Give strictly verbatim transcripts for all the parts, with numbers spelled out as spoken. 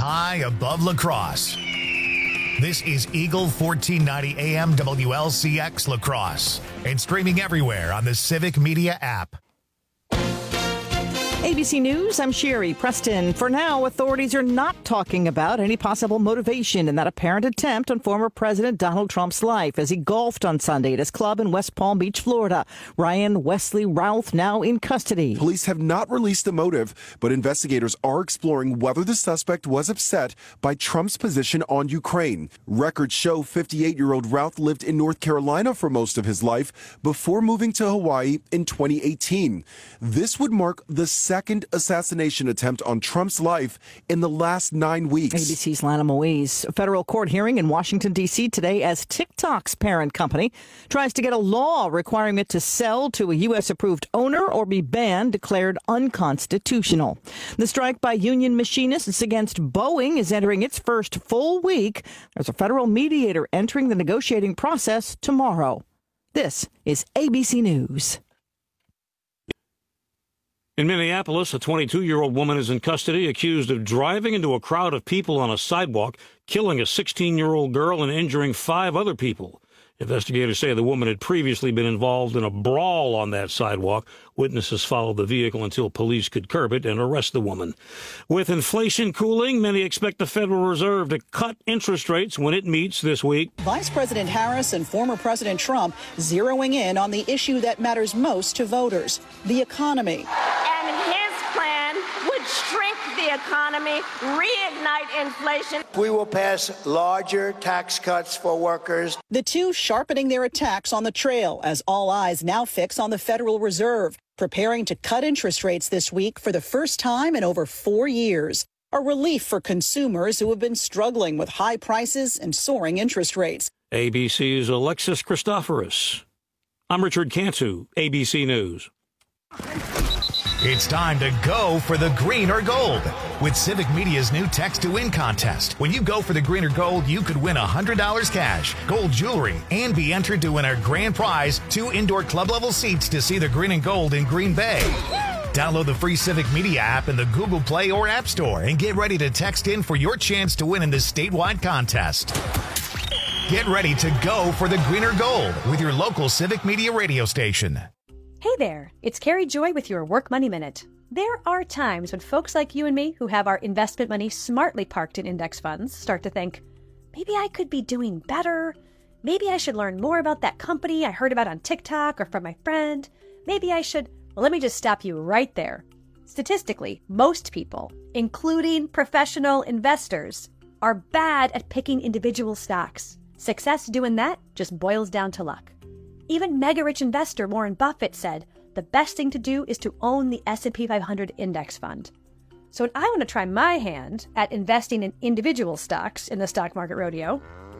high above La Crosse. This is Eagle fourteen ninety A M W L C X La Crosse and streaming everywhere on the Civic Media app. A B C News, I'm Sherry Preston. For now, authorities are not talking about any possible motivation in that apparent attempt on former President Donald Trump's life as he golfed on Sunday at his club in West Palm Beach, Florida. Ryan Wesley Routh now in custody. Police have not released a motive, but investigators are exploring whether the suspect was upset by Trump's position on Ukraine. Records show fifty-eight-year-old Routh lived in North Carolina for most of his life before moving to Hawaii in twenty eighteen. This would mark the second Second assassination attempt on Trump's life in the last nine weeks. A B C's Lana Moise. A federal court hearing in Washington, D C today as TikTok's parent company tries to get a law requiring it to sell to a U S-approved owner or be banned, declared unconstitutional. The strike by union machinists against Boeing is entering its first full week. There's a federal mediator entering the negotiating process tomorrow. This is A B C News. In Minneapolis, a twenty-two-year-old woman is in custody accused of driving into a crowd of people on a sidewalk, killing a sixteen-year-old girl and injuring five other people. Investigators say the woman had previously been involved in a brawl on that sidewalk. Witnesses followed the vehicle until police could curb it and arrest the woman. With inflation cooling, many expect the Federal Reserve to cut interest rates when it meets this week. Vice President Harris and former President Trump zeroing in on the issue that matters most to voters, the economy. And his plan would shrink the economy, reignite inflation. We will pass larger tax cuts for workers. The two sharpening their attacks on the trail as all eyes now fix on the Federal Reserve, preparing to cut interest rates this week for the first time in over four years. A relief for consumers who have been struggling with high prices and soaring interest rates. A B C's Alexis Christoforous. I'm Richard Cantu, A B C News. It's time to go for the green or gold with Civic Media's new Text to Win contest. When you go for the green or gold, you could win one hundred dollars cash, gold jewelry, and be entered to win our grand prize, two indoor club-level seats to see the green and gold in Green Bay. Download the free Civic Media app in the Google Play or App Store and get ready to text in for your chance to win in this statewide contest. Get ready to go for the green or gold with your local Civic Media radio station. Hey there, it's Carrie Joy with your Work Money Minute. There are times when folks like you and me who have our investment money smartly parked in index funds start to think, maybe I could be doing better. Maybe I should learn more about that company I heard about on TikTok or from my friend. Maybe I should... Well, let me just stop you right there. Statistically, most people, including professional investors, are bad at picking individual stocks. Success doing that just boils down to luck. Even mega-rich investor Warren Buffett said the best thing to do is to own the S and P five hundred index fund. So when I want to try my hand at investing in individual stocks in the stock market rodeo,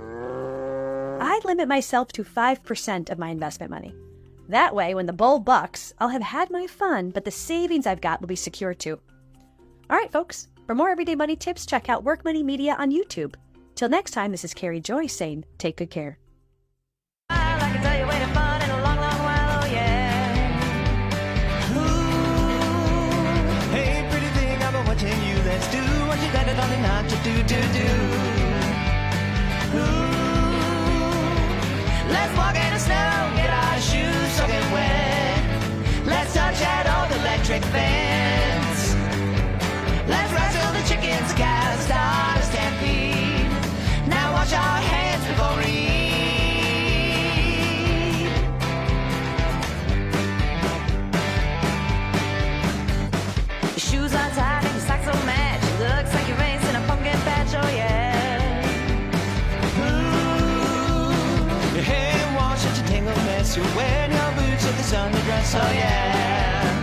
I limit myself to five percent of my investment money. That way, when the bull bucks, I'll have had my fun, but the savings I've got will be secure too. All right, folks, for more everyday money tips, check out Work Money Media on YouTube. Till next time, this is Carrie Joy saying, take good care. Let's do what you got it on and not to do, do, do. Ooh. Let's walk in the snow, get our shoes soaking wet. Let's touch that old electric fence. Let's wrestle the chickens, cows, start a stampede. Now wash our hands before we eat. Your shoes are tied and your socks are matched. Looks like you're racing a pumpkin patch, oh yeah. Ooh. Your hair washed, such a tangled mess. You're wearing your boots with this underdress, oh yeah.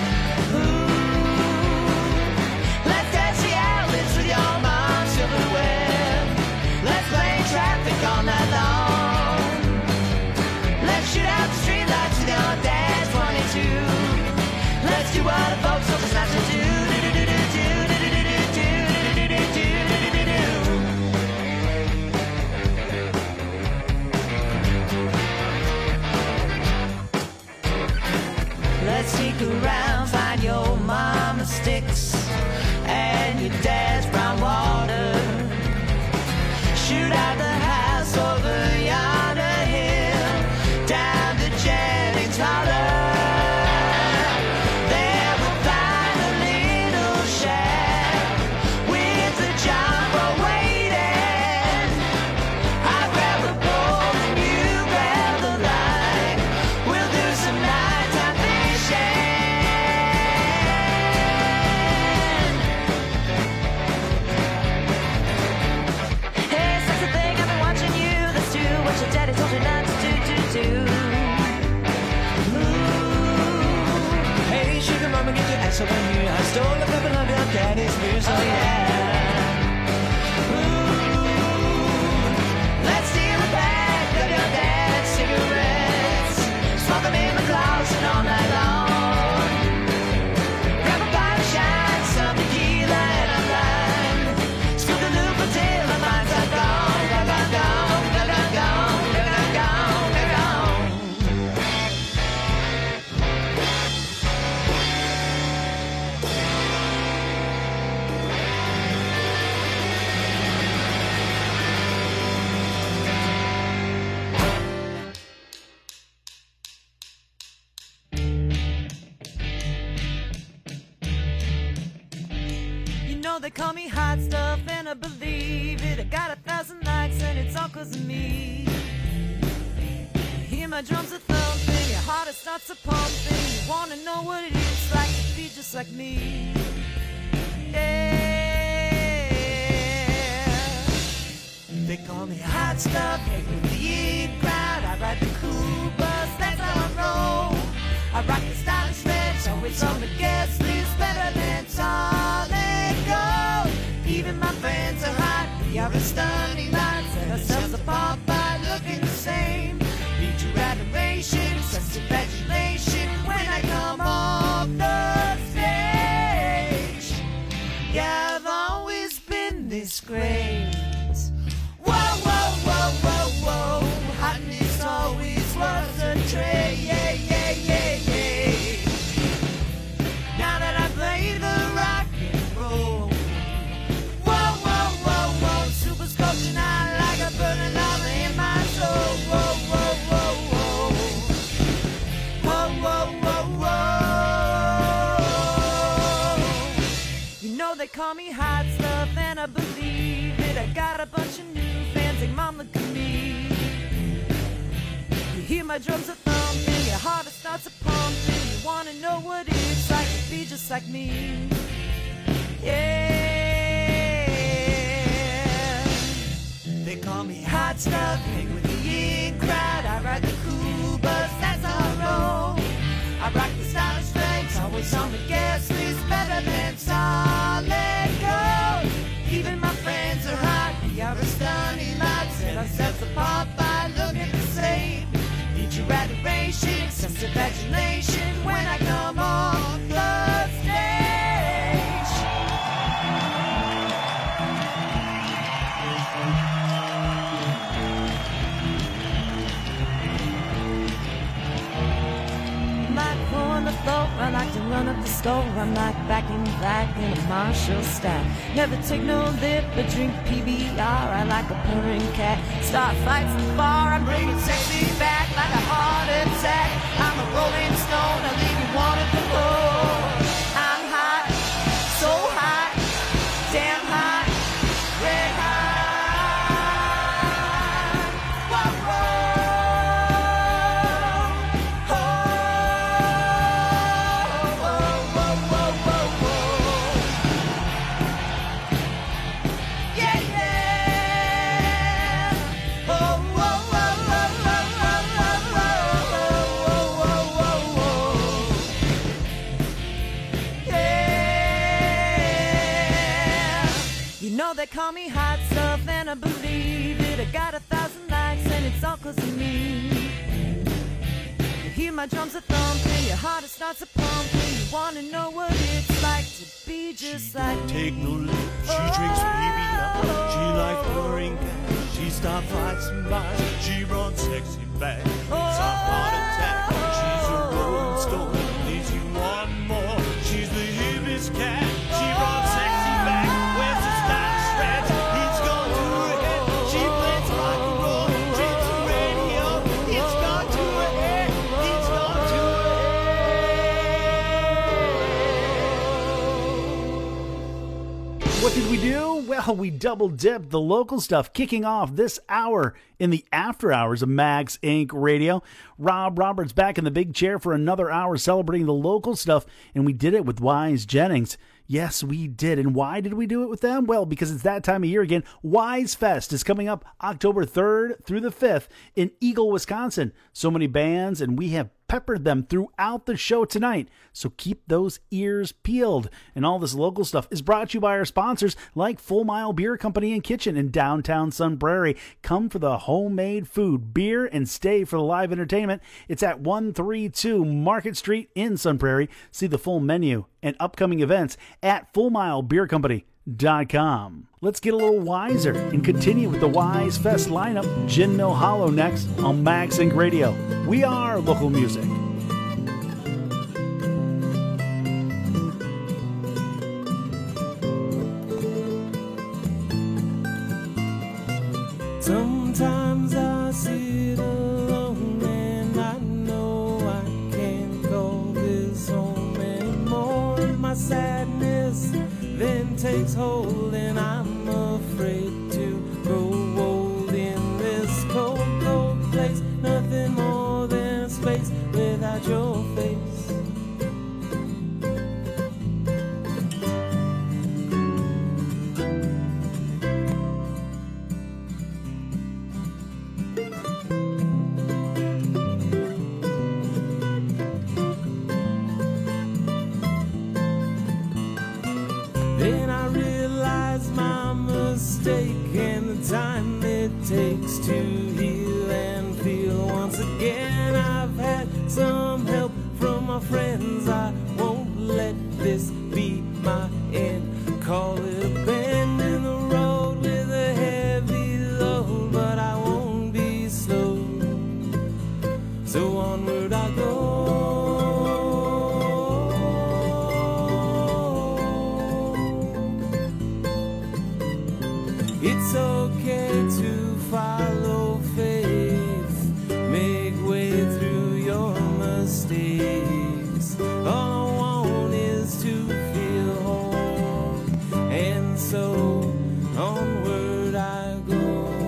Ooh. Let's dance the outlets with your mom's silverware. Let's play traffic all night long. Let's shoot out the streetlights with your dad's twenty-two. Let's do what the folks told us not to do. know they call me hot stuff and I believe it. I got a thousand likes and it's all cause of me. You hear my drums are thumping, your heart starts a pumping. You wanna know what it is like to be just like me. Yeah. They call me hot stuff, hang with the in crowd. I ride the cool bus, that's how I roll. I rock the stylish ranch, always on the guest list, better than solid gold. Even my friends are hot, we are a stunning lot. Set ourselves apart by looking the same. Need your adoration, sense of adulation when I come off the stage. Yeah, I've always been this great. Whoa, whoa, whoa, whoa, whoa. Hotness always was a trait. Yeah, yeah, yeah, yeah. Now that I play the rock and roll. Whoa, whoa, whoa, whoa. Super sculpture now like a burning lava in my soul. Whoa, whoa, whoa, whoa. Whoa, whoa, whoa, whoa. You know they call me hot stuff and I believe it. I got a bunch of new fans, like mom, look at me. You hear my drums are thumping, your heart starts a pumping. You wanna know what it's like to be just like me. Yeah. They call me hot stuff, hang with the in crowd. I ride the cool bus, that's how I roll. I rock the stylish strengths, always on the guest list, better than solid gold. Even my friends are hot, we are a stunning lot. Set ourselves apart by looking the same. Need your adoration, sense of adulation when I come on the stage. I'm like on the floor, I like to run up the score. I'm like back in black in a Marshall style. Never take no lip, but drink P B R. I like a purring cat. Start fights in the bar. I'm bringing sexy back like a heart attack. I'm a rolling stone. I leave you wanting to go. I'm hot, so hot, damn hot, red hot. Whoa, whoa, whoa, whoa, whoa, whoa, whoa. Yeah, yeah. Oh, whoa, whoa, whoa, whoa, whoa, whoa, whoa, whoa, whoa. Yeah. You know they call me hot stuff and I believe it. I got a thousand likes and it's all cause of me. You hear my drums are thumping, your heart starts a pumping. You wanna know what it's like to be just like me. Take no lip, she drinks P B R. She like purring cat. She stop fights and bites. She runs sexy back. It's a heart attack. She's a rolling stone. Needs you one more. She's the hippest cat. She runs sexy back. Wears the stylish shreds. It's gone to her head. She plays rock and roll. Dreams the radio. It's gone to her head. It's gone to her head. What did we do? Well, we double dipped the local stuff, kicking off this hour in the after hours of Max Incorporated. Radio. Rob Roberts back in the big chair for another hour celebrating the local stuff, and we did it with Wise Jennings. Yes, we did. And why did we do it with them? Well, because it's that time of year again. Wise Fest is coming up October third through the fifth in Eagle, Wisconsin. So many bands, and we have peppered them throughout the show tonight. So keep those ears peeled. And all this local stuff is brought to you by our sponsors like Full Mile Beer Company and Kitchen in downtown Sun Prairie. Come for the homemade food, beer, and stay for the live entertainment. It's at one thirty-two Market Street in Sun Prairie. See the full menu and upcoming events at full mile beer company dot com. Let's get a little wiser and continue with the Wise Fest lineup. Gin Mill Hollow next on Max Inc Radio. We are local music. Sometimes I sit alone and I know I can't call this home anymore. My sadness then takes hold time it takes to heal and feel once again. I've had some help from my friends. I won't let this be my end. Call it a bend in the road with a heavy load, but I won't be slow. So onward I go. It's okay to follow faith, make way through your mistakes. All I want is to feel whole, and so onward I go.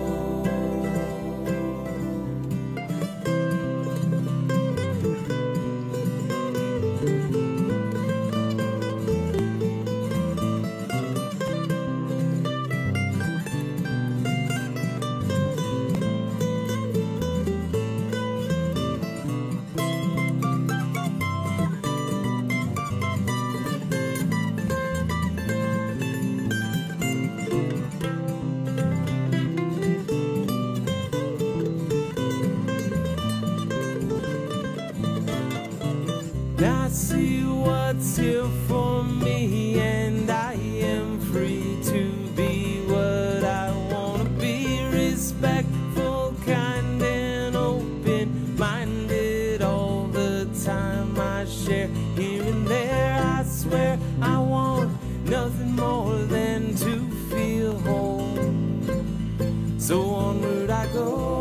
I see what's here for me, and I am free to be what I want to be. Respectful, kind, and open-minded all the time. I share here and there. I swear I want nothing more than to feel whole. So onward I go.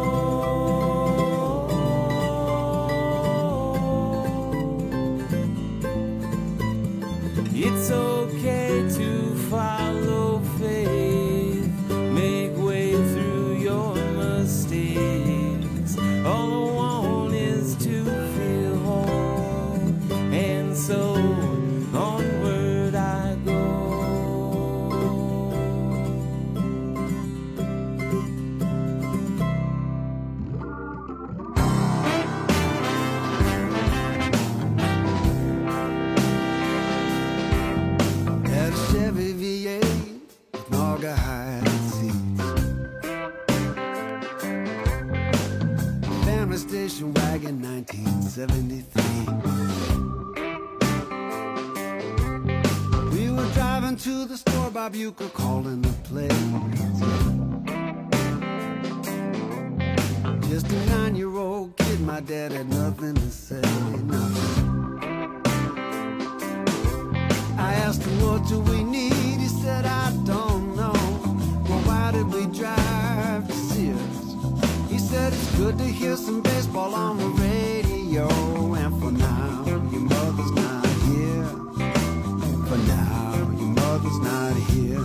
It's okay to follow faith, make way through your mistakes. All I want is to feel whole, and so onward I go. Had a Chevy V eight with Naugahyde seats, family station wagon, nineteen seventy-three. We were driving to the store, Bob Euchre calling the place. Just a nine-year-old kid, my dad had nothing to say, nothing. I asked him, what do we need? He said, I don't know. Well, why did we drive to Sears? He said, it's good to hear some baseball on the radio. And for now, your mother's not here. For now, your mother's not here.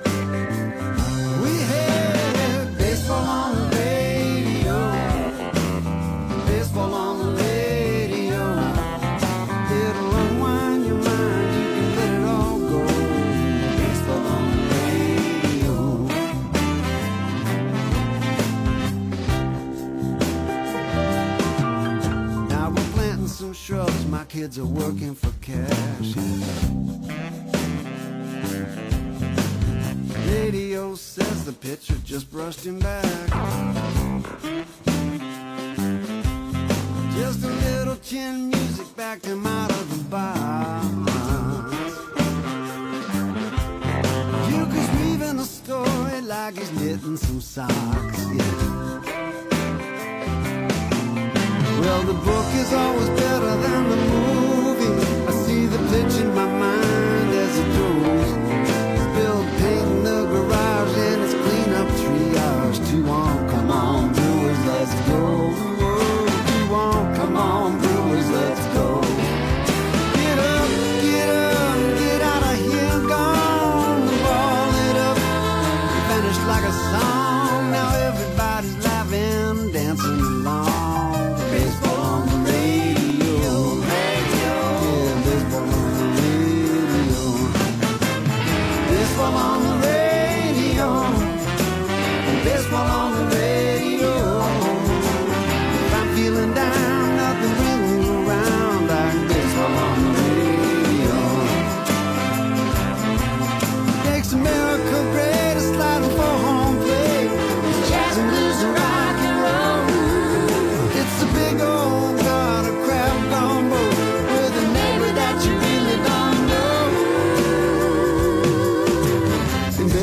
We had baseball on the radio. Baseball on the radio. It'll unwind your mind. You can let it all go. Baseball on the radio. Now we're planting some shrubs. My kids are working for cash. Radio says the pitcher just brushed him back. Just a little chin music backed him out of the box. Euchre's weaving a story like he's knitting some socks, yeah. Well, the book is always better than the movie. I see the pitch in my mind as it goes. Spilled paint in the garage and it's clean up triage. Two on, come on, Brewers, let's go. Two on, come on, Brewers, let's go. Get up, get up, get out of here, gone. The ball lit up, vanished like a song. Now everybody's laughing, dancing along. Baseball on the radio, radio. Yeah, baseball on the radio. Baseball on the radio. Baseball on the radio. If I'm feeling down, nothing brings me around like baseball on the radio. Makes America great, a sliding for home plate.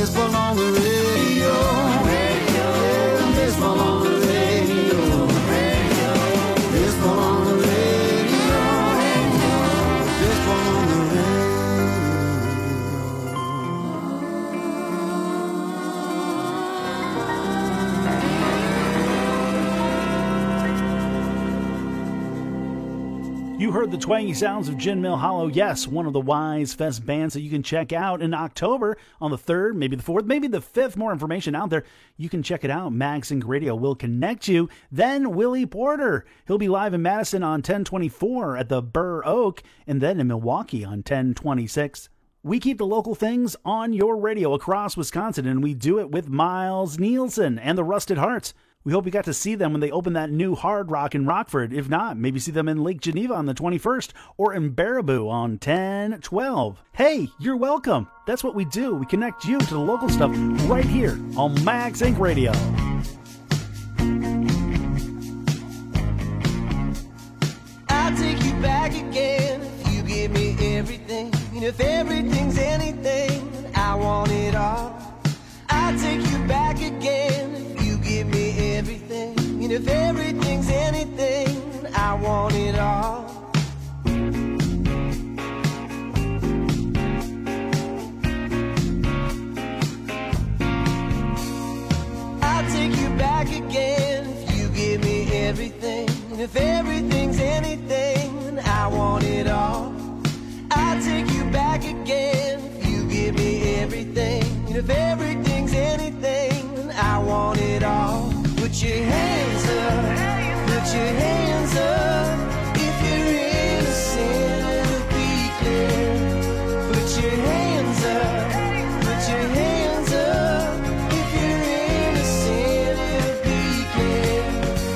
Baseball on the radio. Yeah, baseball on the radio. Baseball on the radio. Baseball on the radio. You heard the twangy sounds of Gin Mill Hollow. Yes, one of the Wise Fest bands that you can check out in October on the third, maybe the fourth, maybe the fifth. More information out there. You can check it out. Mags Inc Radio will connect you. Then Willie Porter. He'll be live in Madison on ten twenty-four at the Burr Oak, and then in Milwaukee on ten twenty-six. We keep the local things on your radio across Wisconsin, and we do it with Miles Nielsen and the Rusted Hearts. We hope you got to see them when they open that new Hard Rock in Rockford. If not, maybe see them in Lake Geneva on the twenty-first or in Baraboo on ten twelve. Hey, you're welcome. That's what we do. We connect you to the local stuff right here on Mags Inc Radio. I'll take you back again if you give me everything. And if everything's anything, I want it all. I'll take you back again if you give me everything. And if everything's anything, I want it all. I'll take you back again if you give me everything. And if everything's anything, I want it all. I'll take you back again if you give me everything. And if everything's anything, I want it all. Put your hands up, put your hands up. If you're innocent, it'll be clear. Put your hands up, put your hands up. If you're innocent, it'll be clear.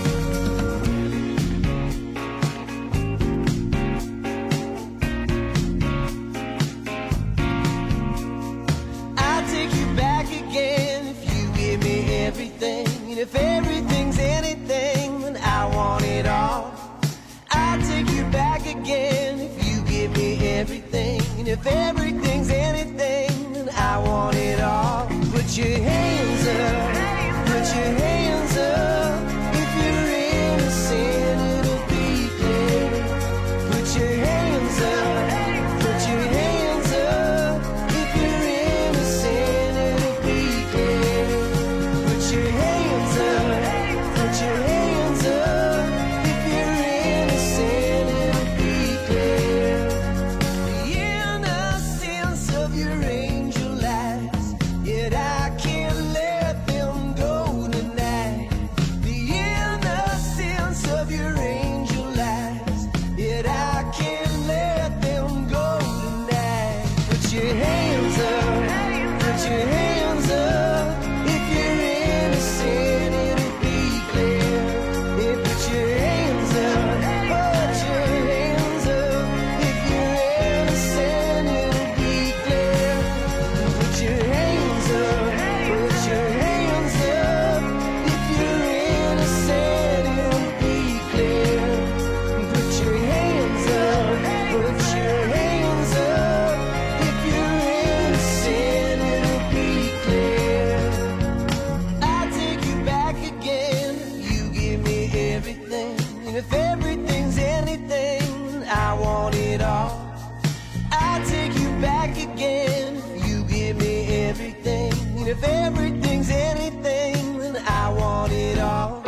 I'll take you back again if you give me everything. And if everything's anything, then I want it all. I'll take you back again if you give me everything. And if everything's anything, then I want it all. Put your hands up, put your hands up. If you're innocent, it'll be clear. Put your hands up, put your hands up. If you're innocent, it'll be clear. Put your hands up, put your hands up. If you're innocent, it'll be clear. The innocence of your angel eyes, yet I can't let them go tonight. The innocence of your angel eyes, yet I can't let them go tonight. Put your hands up, put your hands up. If you're innocent, it'll be clear. Yeah, put your hands up, put your hands up. If you're innocent, it'll be clear. Put your hands up, put your hands up. If you're innocent, it'll be clear. Put your hands up, put your hands up. If you're innocent, it'll be clear. I'll take you back again. You give me everything. And if everything's anything, I want it all. I'll take you back again. You give me everything. And if everything's anything, then I want it all.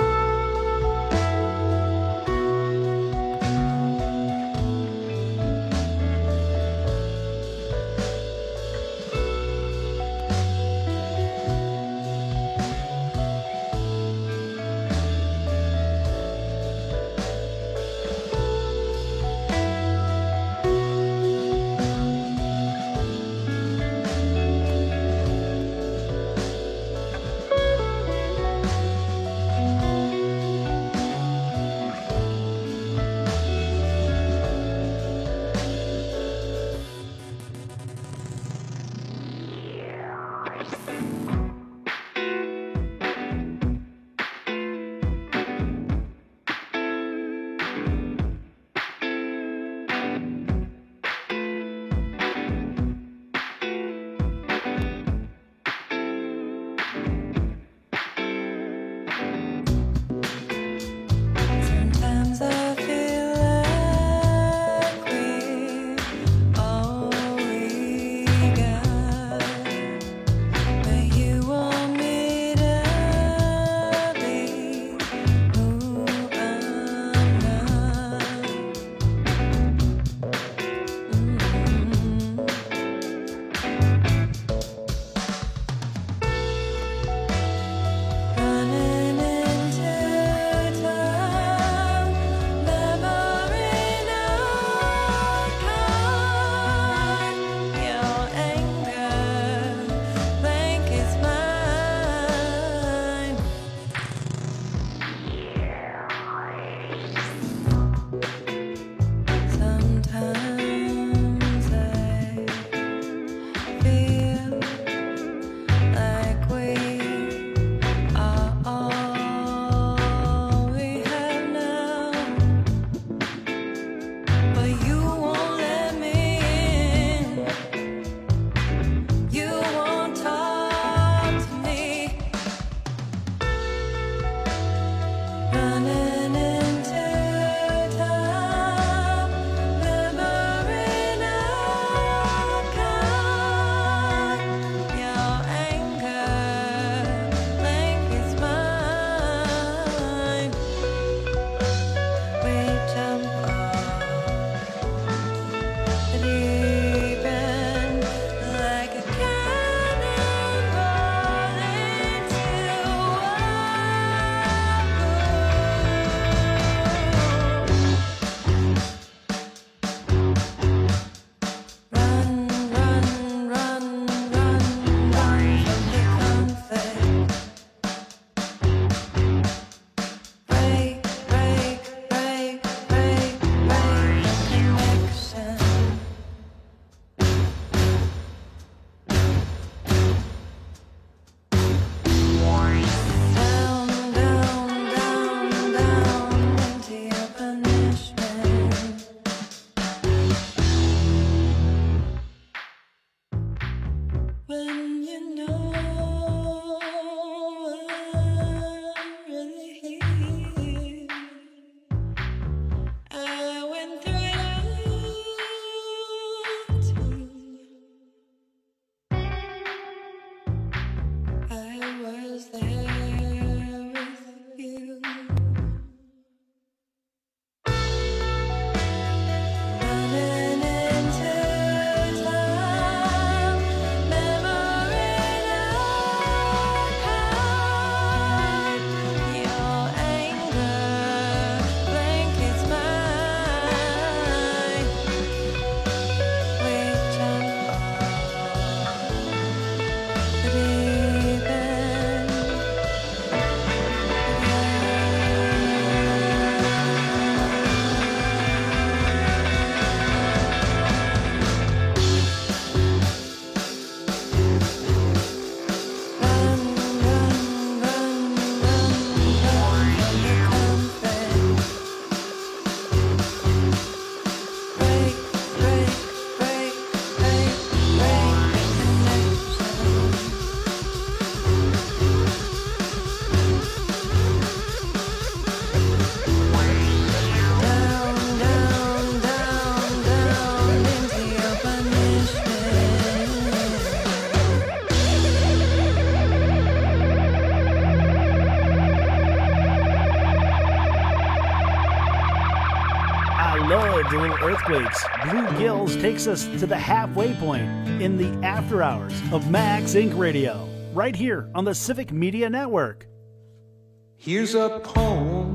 to little earthquakes. Blue Gills takes us to the halfway point in the after hours of Max Incorporated. Radio, right here on the Civic Media Network. Here's a poem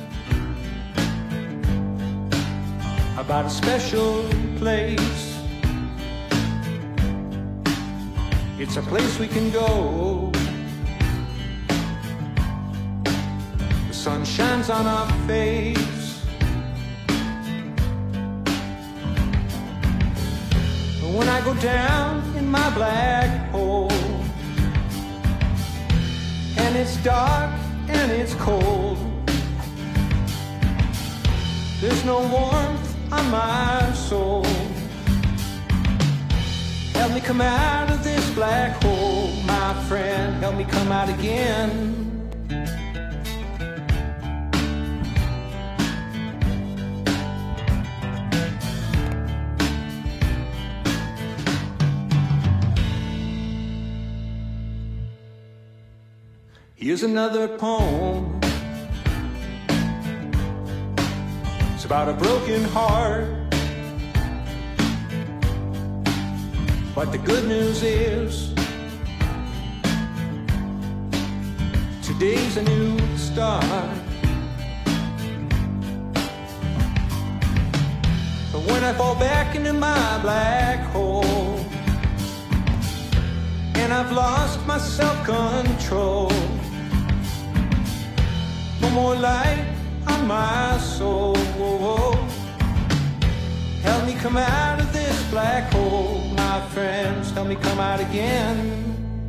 about a special place. It's a place we can go. The sun shines on our face. But when I go down in my black hole, and it's dark and it's cold, there's no warmth on my soul. Help me come out of this black hole, my friend. Help me come out again. Here's another poem. It's about a broken heart. But the good news is today's a new start. But when I fall back into my black hole and I've lost my self-control, no more light on my soul. Help me come out of this black hole, my friends. Help me come out again.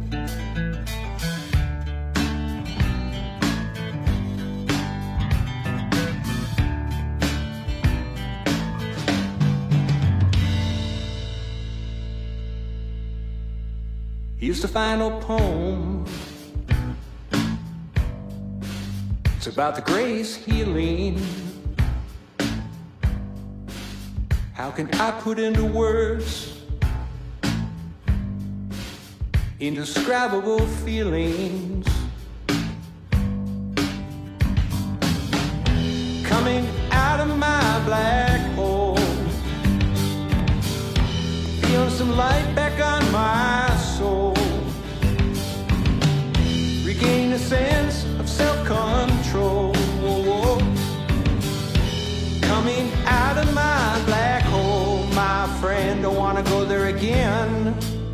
Here's the final poem. It's about the grace healing. How can I put into words indescribable feelings coming out of my black hole? Feeling some light back on my soul. Regain a sense of self-control. Coming out of my black hole, my friend, don't wanna go there again.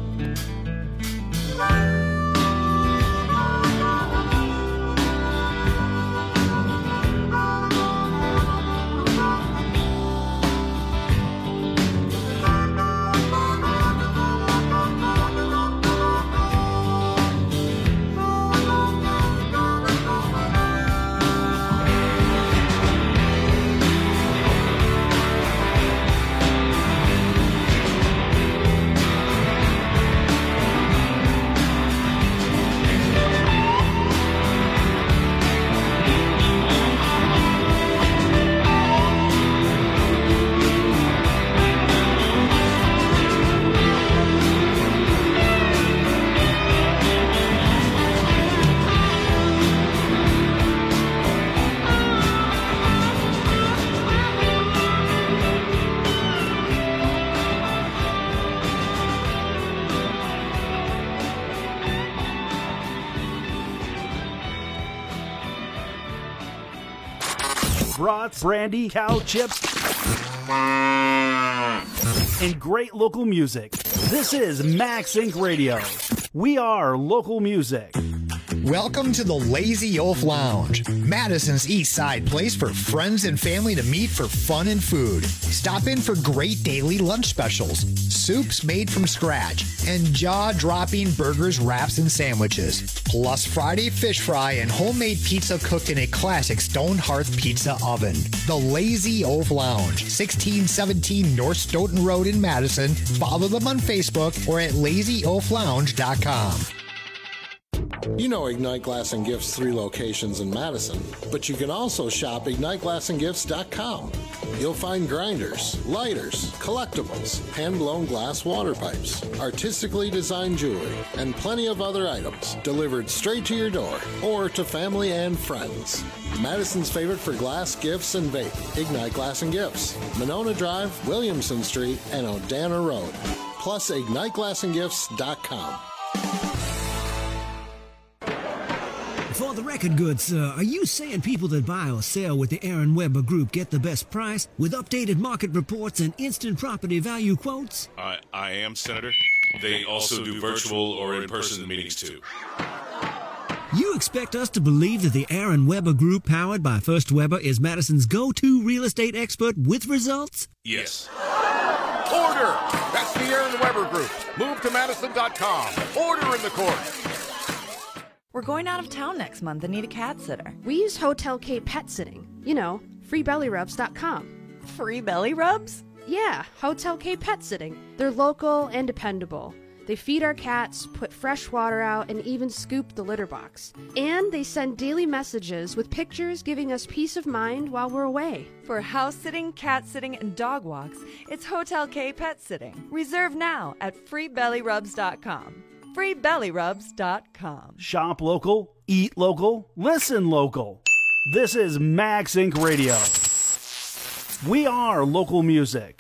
Brats, brandy, cow chips, and great local music. This is Max Incorporated. Radio. We are local music. Welcome to the Lazy Oaf Lounge, Madison's East Side place for friends and family to meet for fun and food. Stop in for great daily lunch specials, soups made from scratch, and jaw-dropping burgers, wraps, and sandwiches. Plus Friday fish fry and homemade pizza cooked in a classic stone hearth pizza oven. The Lazy Oaf Lounge, sixteen seventeen North Stoughton Road in Madison. Follow them on Facebook or at lazy oaf lounge dot com. You know Ignite Glass and Gifts' three locations in Madison, but you can also shop ignite glass and gifts dot com. You'll find grinders, lighters, collectibles, hand-blown glass water pipes, artistically designed jewelry, and plenty of other items delivered straight to your door or to family and friends. Madison's favorite for glass, gifts, and vape, Ignite Glass and Gifts, Monona Drive, Williamson Street, and Odana Road. Plus ignite glass and gifts dot com. For the record, good sir, are you saying people that buy or sell with the Aaron Weber Group get the best price with updated market reports and instant property value quotes? I, I am, Senator. They also do virtual or in-person meetings, too. You expect us to believe that the Aaron Weber Group, powered by First Weber, is Madison's go-to real estate expert with results? Yes. Order! That's the Aaron Weber Group. Move to Madison dot com. Order in the court. We're going out of town next month and need a cat sitter. We use Hotel K Pet Sitting. You know, free belly rubs dot com. Free belly rubs? Yeah, Hotel K Pet Sitting. They're local and dependable. They feed our cats, put fresh water out, and even scoop the litter box. And they send daily messages with pictures giving us peace of mind while we're away. For house sitting, cat sitting, and dog walks, it's Hotel K Pet Sitting. Reserve now at free belly rubs dot com. free belly rubs dot com. Shop local, eat local, listen local. This is Max Incorporated. Radio. We are local music.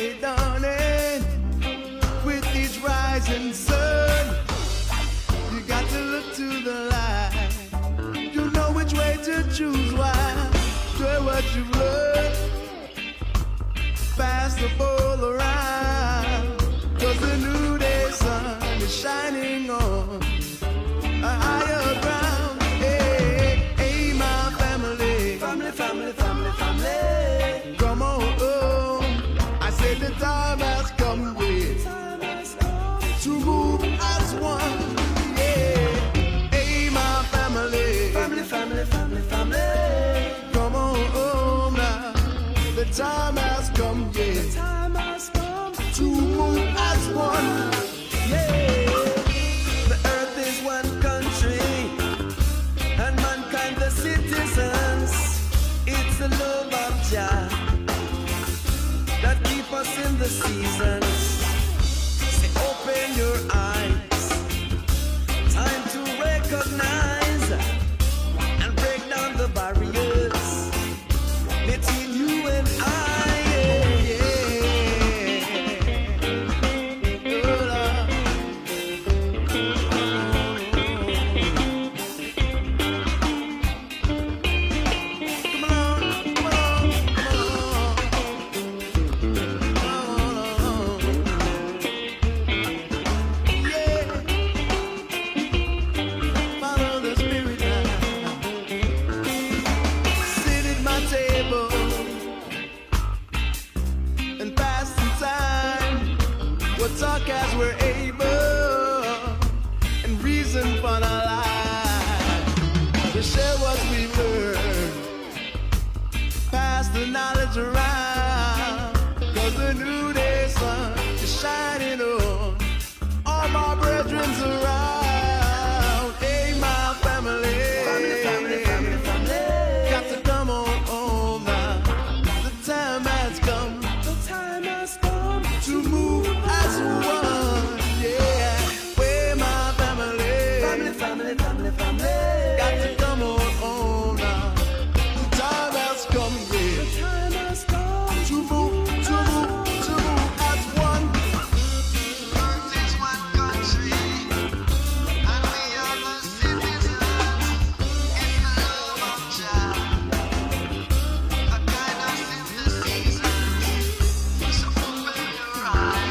day dawning with each rising sun. You got to look to the light. You know which way to choose. Why? Share what you've learned. Pass the ball around. Cause the new day sun is shining on a higher ground. Hey, hey, my family. Family, family, family, family. Come on home. I said the time has come, yeah, to move as one. Yeah. Hey, my family. Family, family, family, family. Come on home now. The time has come, yeah. The time has come to move as one. Yeah. The earth is one country, and mankind the citizens. It's the love of Jah that keep us in the seasons. Say, open your eyes. Time to recognize and break down the barriers between you and I. Talk as we're able and reason for our lives to share what we've learned, pass the knowledge around. Cause the new day sun is shining on all my brethrens around. Hey, my family, family, family, family, family. Got to come on home now. The time has come. The time has come to move as one, yeah. Where my family, family, family, family, family. Got to come on home now. The time has come, yeah. The time has come to move, to move, to move as one. Earth is one country, and we are the citizens. It's the love of Jah that guide us in the seasons. So open your eyes.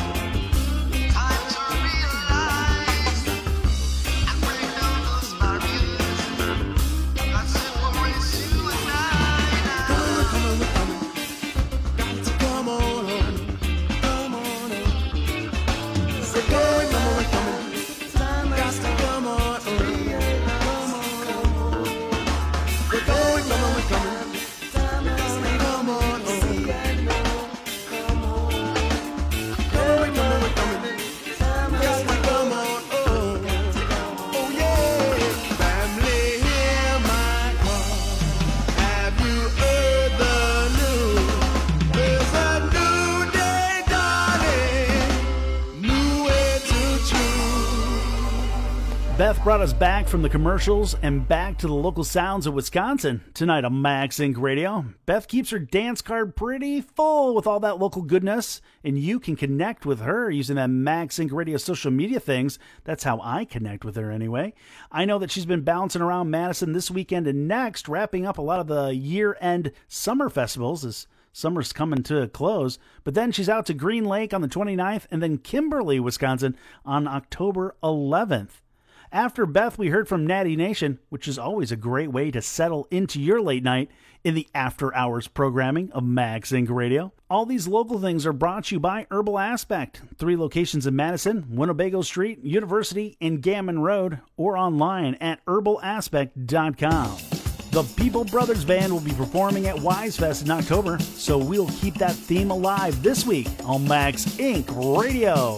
Beth brought us back from the commercials and back to the local sounds of Wisconsin tonight on Max Inc Radio. Beth keeps her dance card pretty full with all that local goodness, and you can connect with her using that Max Inc Radio social media things. That's how I connect with her anyway. I know that she's been bouncing around Madison this weekend and next, wrapping up a lot of the year-end summer festivals as summer's coming to a close, but then she's out to Green Lake on the twenty-ninth and then Kimberly, Wisconsin on October eleventh. After Beth, we heard from Natty Nation, which is always a great way to settle into your late night in the after-hours programming of Max Inc Radio. All these local things are brought to you by Herbal Aspect. Three locations in Madison, Winnebago Street, University, and Gammon Road, or online at herbal aspect dot com. The People Brothers Band will be performing at Wise Fest in October, so we'll keep that theme alive this week on Max Inc Radio.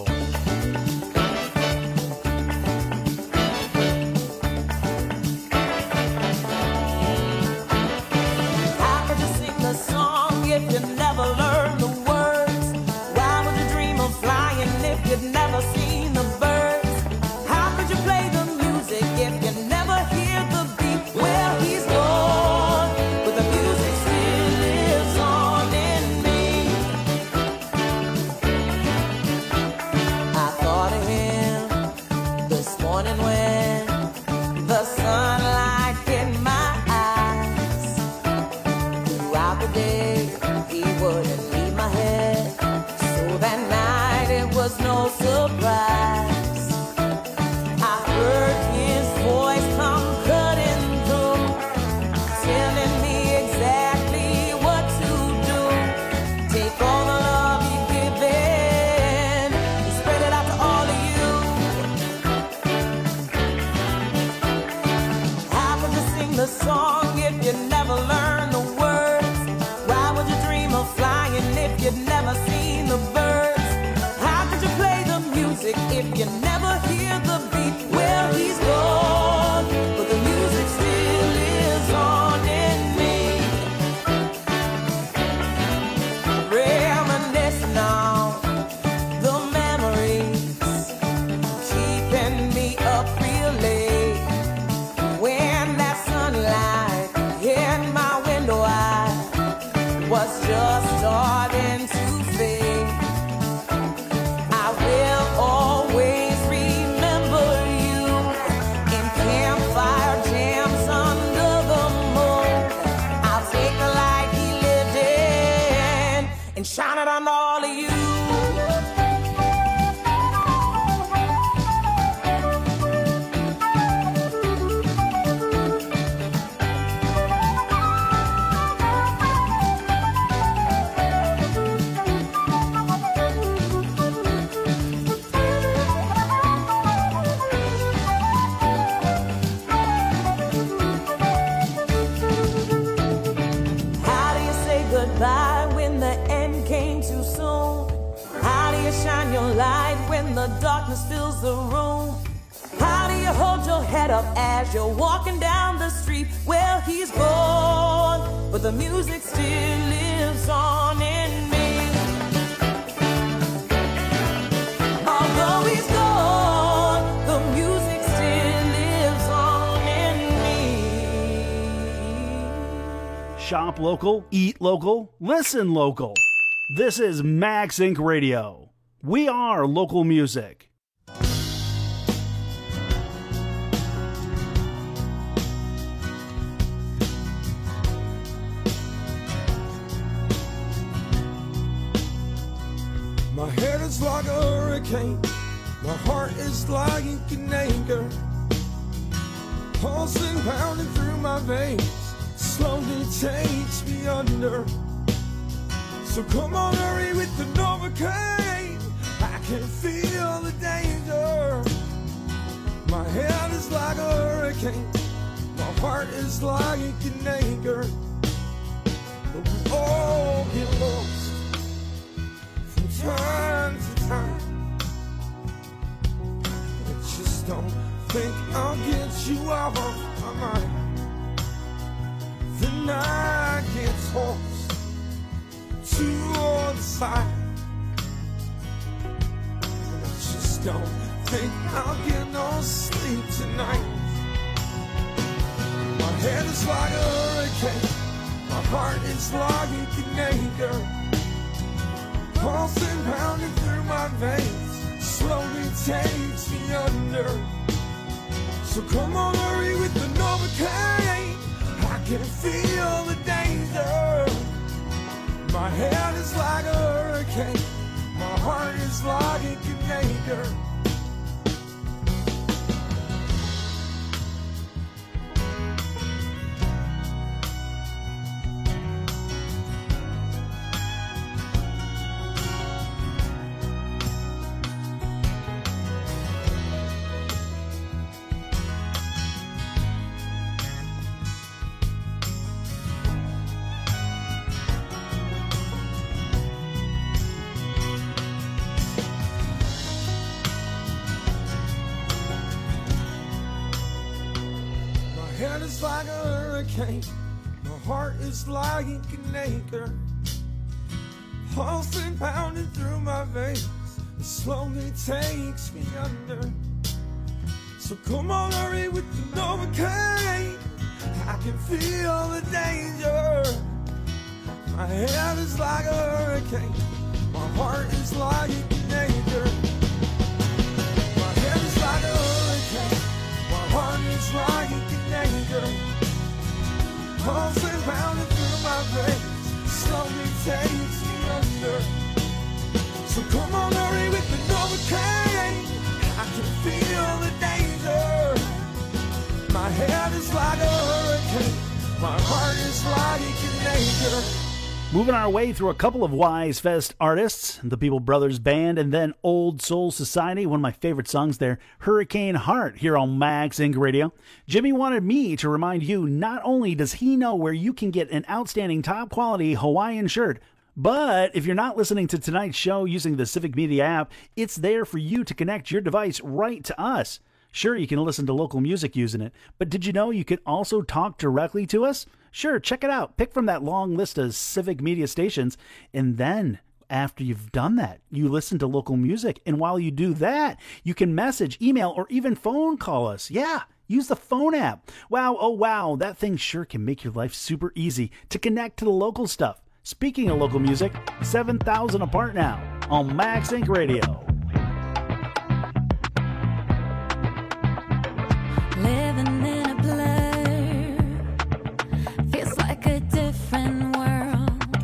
If you never learned the words, why would you dream of flying if you'd never seen the birds? How could you play the music if you never hear the beat? Well, he's gone, but the music still lives on in me. was no surprise. I heard his voice come cutting through, telling me exactly what to do. Take all the love you've given and spread it out to all of you. How could you sing the song if you never learn the words? Why would you dream of flying if you'd never seen the birds? How could you play the music if you never hear the beat? Well, he's gone, but the music still lives on in me. Reminiscing on the memories, keeping me up real late. When that sunlight hit my window, I was just starting to fade. I will always remember you in campfire jams under the moon. I'll take the light he lived in and shine it on all of you. How do you say goodbye when the end came too soon? How do you shine your light when the darkness fills the room? How do you hold your head up as you're walking down the street? Well, he's gone, but the music still lives on in me. Although he's gone, the music still lives on in me. Shop local, eat local, listen local. This is Max Incorporated. Radio. We are local music. My head is like a hurricane, my heart is like an anchor, pulsing, pounding through my veins, slowly takes me under. So come on, hurry with the Novocaine, I can feel the danger. My head is like a hurricane, my heart is like an anchor, but we all get lost time to time. I just don't think I'll get you out of my mind. The night gets hoarse to the side. I just don't think I'll get no sleep tonight. My head is like a hurricane, my heart is like an anchor, pulsing, pounding through my veins, slowly takes me under. So come on, hurry with the Novocaine, I can feel the danger. My head is like a hurricane, my heart is like an anchor. Head is like a hurricane, my heart is like an anchor, pulsing, pounding through my veins, it slowly takes me under. So come on, hurry with the Novocaine, I can feel the danger. My head is like a hurricane, my heart is like an anchor. My head is like a hurricane, my heart is like an anchor, pulsing, pounding through my veins, slowly takes me under. So come on, hurry with the Novocaine. hurricane. I can feel the danger. My head is like a hurricane. My heart is like a danger. Moving our way through a couple of Wise Fest artists, the People Brothers Band, and then Old Soul Society, one of my favorite songs there, Hurricane Heart, here on Max Inc Radio. Jimmy wanted me to remind you, not only does he know where you can get an outstanding top-quality Hawaiian shirt, but if you're not listening to tonight's show using the Civic Media app, it's there for you to connect your device right to us. Sure, you can listen to local music using it, but did you know you can also talk directly to us? Sure, check it out. Pick from that long list of Civic Media stations, and then after you've done that, you listen to local music, and while you do that, you can message, email, or even phone call us. Yeah, use the phone app. Wow, oh wow, that thing sure can make your life super easy to connect to the local stuff. Speaking of local music, seven thousand apart now on Max Inc Radio. Living in a blur feels like a different world.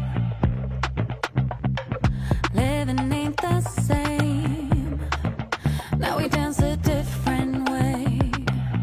Living ain't the same. Now we dance a different way.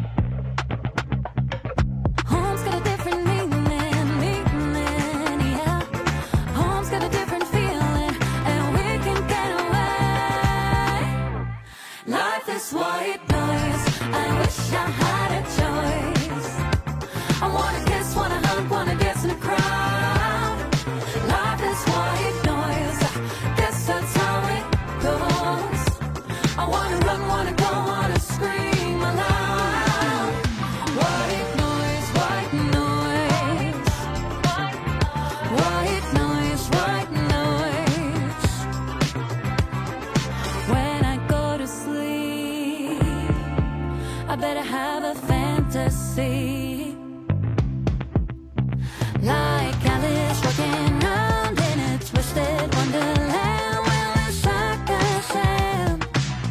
Home's got a different meaning, meaning, yeah. Home's got a different feeling, and we can get away. Life is white noise. I wish I had a choice. I wanna kiss, wanna hug, wanna dance in a crowd. Life is white noise. Guess that's how it goes. I wanna run, wanna go, wanna scream aloud. White noise, white noise. White noise, white noise. When I go to sleep, I better have a fantasy. Like Alice walking around in a twisted wonderland. Well, it's like a sham.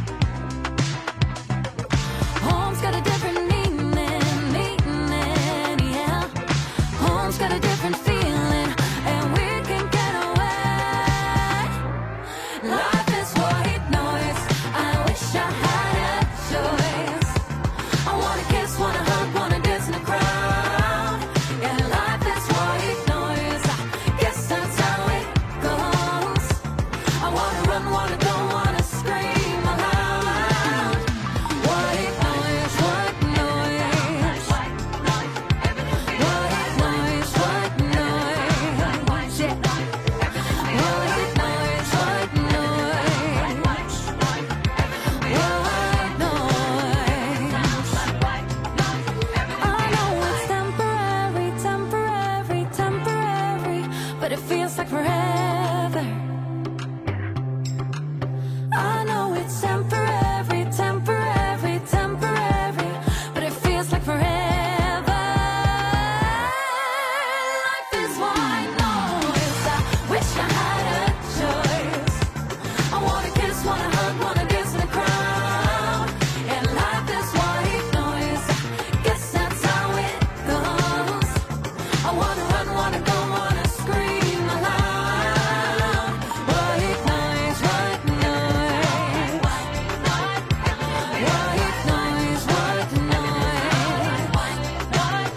Home's got a different meaning, meaning, yeah. Home's got a different feeling, and we can get away. Life is white noise. I wish I had a choice. I wanna kiss, wanna hug, wanna dance in the crowd. Yeah, life is white noise. Guess that's how it goes. I wanna run, wanna go, wanna scream aloud. White noise, white noise. White noise, white noise. Yeah. White noise, white noise. White noise. I know it's temporary, temporary, temporary, but it feels like forever. I know it's temporary, temporary, temporary, but it feels like forever. Life is white noise. I wish I had a choice. I wanna kiss, wanna hug, wanna dance in the crowd. And life is white noise. Guess that's how it goes. I wanna run, wanna go, wanna scream aloud. White noise, white noise. White noise, white noise. White noise, white noise.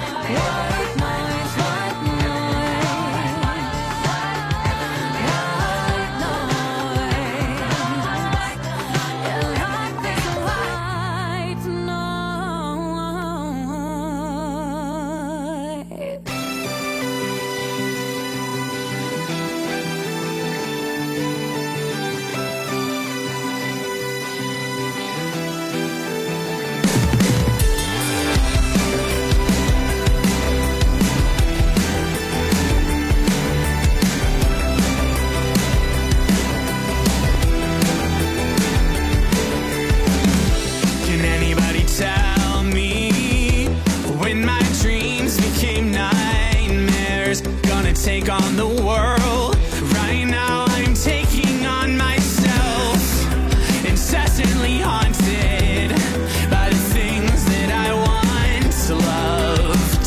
Can anybody tell me when my dreams became nightmares? Gonna take on the world. Right now I'm taking on myself. Incessantly haunted by the things that I once loved.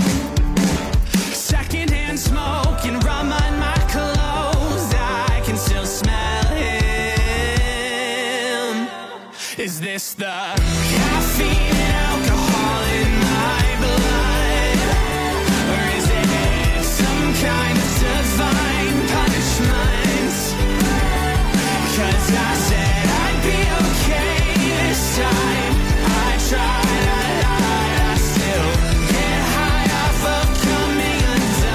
Secondhand smoke and rum on my clothes. I can this the caffeine and alcohol in my blood? Or is it some kind of divine punishment? 'Cause I said I'd be okay this time. I tried, I lied, I still get high off of coming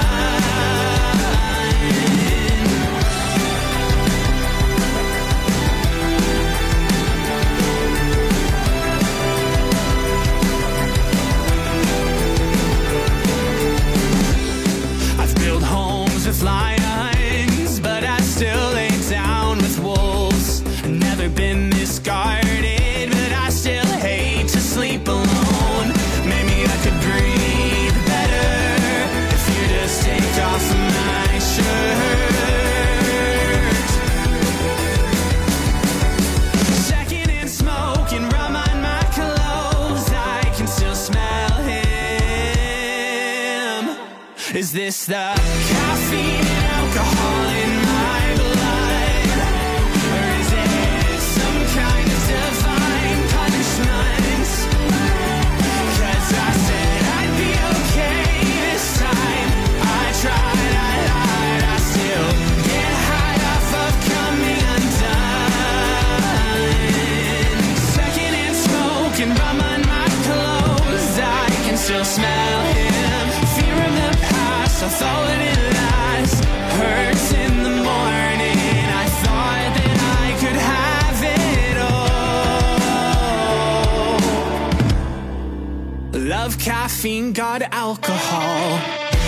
with lions, but I still lay down with wolves. Never been discarded, but I still hate to sleep alone. Maybe I could breathe better if you just take off my shirt. Second in smoke and rum on my clothes, I can still smell him. Is this the caffeine and alcohol in my blood? Or is it some kind of divine punishment? 'Cause I said I'd be okay this time. I tried, I lied, I still get high off of coming undone. Second in smoke and rum on my clothes, I can still smell him. Fear of the past, I thought it last. Hurts in the morning, I thought that I could have it all. Love caffeine, God alcohol.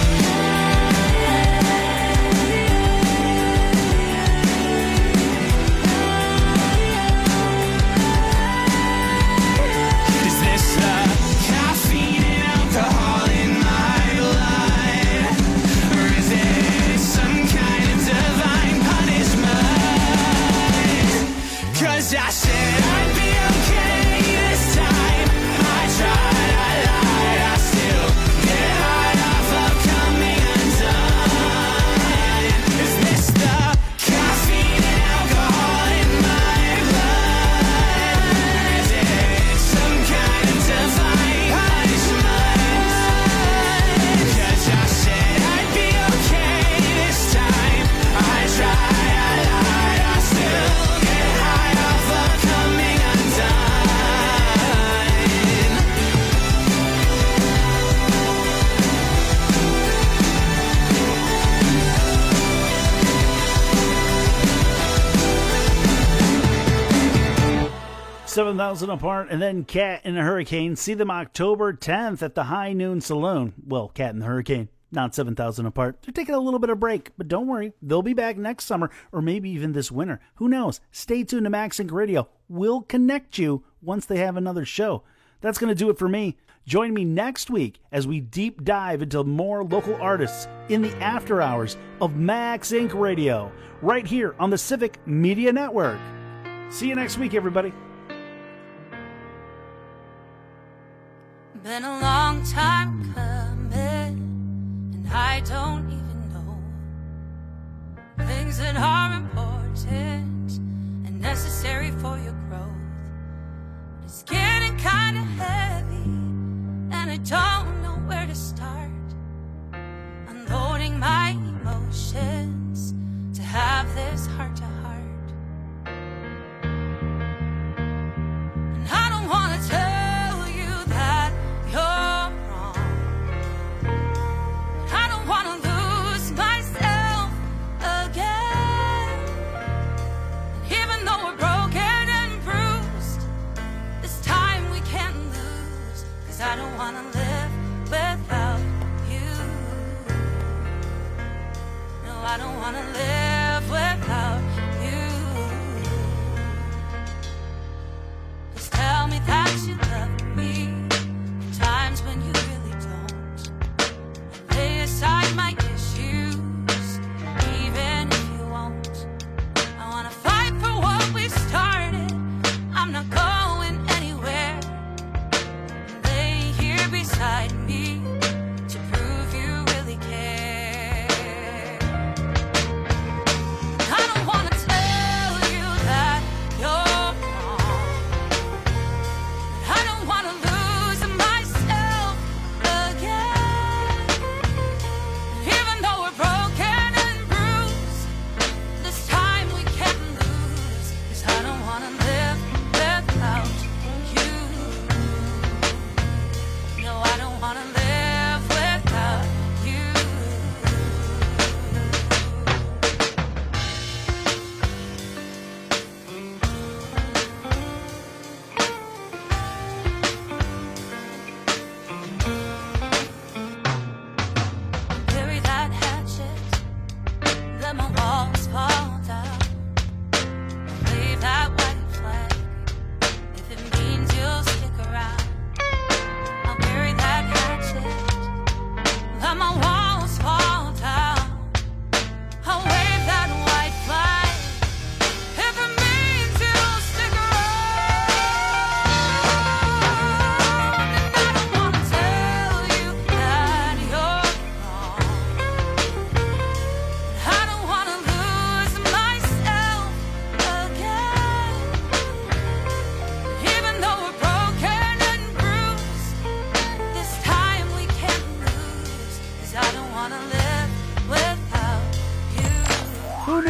Is this the caffeine and alcohol in my blood? Or is it some kind of divine punishment? 'Cause I said I'd be okay this time. I tried, I lied, I still get high off of coming undone. Is this the caffeine and alcohol in my blood? Is it some kind of divine punishment? 'Cause I said I'd be okay this time. I tried, I lied, I still get high off of coming undone. seven thousand apart, and then Cat in the Hurricane. See them October tenth at the High Noon Saloon. Well, Cat in the Hurricane, not seven thousand apart. They're taking a little bit of break, but don't worry. They'll be back next summer, or maybe even this winter. Who knows? Stay tuned to Max Inc Radio. We'll connect you once they have another show. That's going to do it for me. Join me next week as we deep dive into more local artists in the after hours of Max Inc Radio, right here on the Civic Media Network. See you next week, everybody. Been a long time coming, and I don't even know things that are important and necessary for your growth. It's getting kind of heavy, and I don't know where to start. Unloading my emotions to have this heart to heart. And I don't want to tell you that you're wrong. I don't want to lose myself again. And even though we're broken and bruised, this time we can't lose. 'Cause I don't want to live without you. No, I don't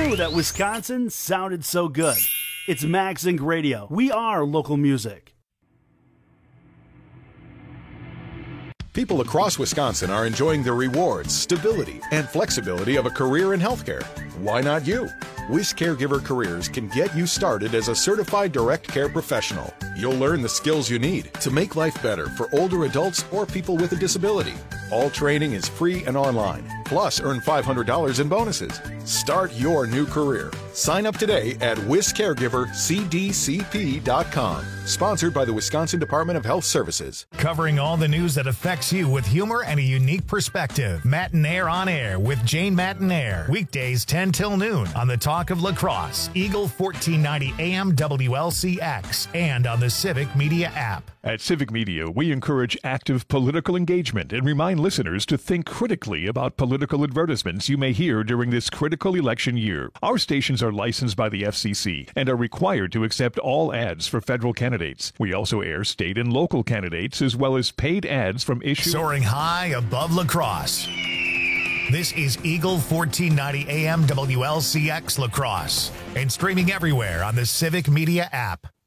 knew that Wisconsin sounded so good? It's Mags Inc Radio. We are local music. People across Wisconsin are enjoying the rewards, stability, and flexibility of a career in healthcare. Why not you? Wish Caregiver Careers can get you started as a certified direct care professional. You'll learn the skills you need to make life better for older adults or people with a disability. All training is free and online. Plus, earn five hundred dollars in bonuses. Start your new career. Sign up today at wis caregiver c d c p dot com. Sponsored by the Wisconsin Department of Health Services. Covering all the news that affects you with humor and a unique perspective. Matinaire on Air with Jane Matinaire. Weekdays ten till noon on the Talk of Lacrosse, Eagle fourteen ninety A M W L C X, and on the Civic Media app. At Civic Media, we encourage active political engagement and remind listeners to think critically about political advertisements you may hear during this critical election year. Our stations are licensed by the F C C and are required to accept all ads for federal candidates. We also air state and local candidates as well as paid ads from issues. Soaring high above Lacrosse. This is Eagle fourteen ninety A M W L C X Lacrosse and streaming everywhere on the Civic Media app.